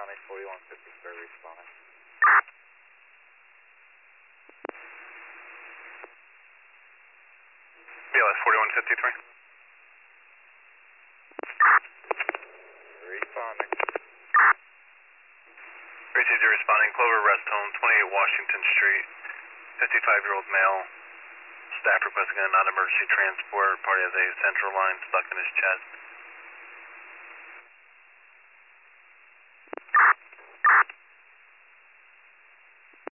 responding, 4153 responding. BLS 4153. Responding. Received you responding, Clover Rest Home, 28 Washington Street, 55-year-old male. Staff requesting a non-emergency transport. Party has a central line stuck in his chest.